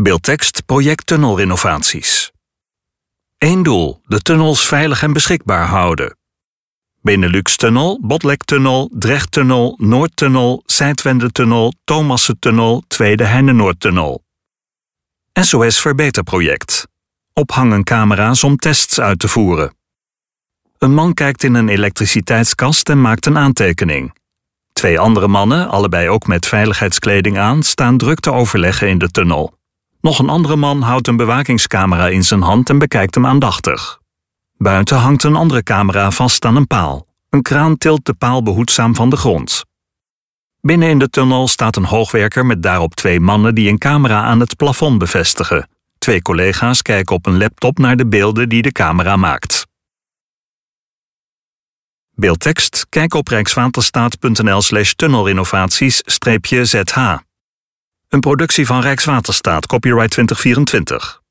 Beeldtekst project tunnelrenovaties. 1 doel: de tunnels veilig en beschikbaar houden. Benelux-tunnel, Botlektunnel, Drechttunnel, Noordtunnel, Zijdwendetunnel, Thomassentunnel, Tweede Heine-Noordtunnel. SOS Verbeterproject. Ophangen camera's om tests uit te voeren. Een man kijkt in een elektriciteitskast en maakt een aantekening. 2 andere mannen, allebei ook met veiligheidskleding aan, staan druk te overleggen in de tunnel. Nog een andere man houdt een bewakingscamera in zijn hand en bekijkt hem aandachtig. Buiten hangt een andere camera vast aan een paal. Een kraan tilt de paal behoedzaam van de grond. Binnen in de tunnel staat een hoogwerker met daarop 2 mannen die een camera aan het plafond bevestigen. 2 collega's kijken op een laptop naar de beelden die de camera maakt. Beeldtekst, kijk op rijkswaterstaat.nl/tunnelrenovaties-ZH. Een productie van Rijkswaterstaat, copyright 2024.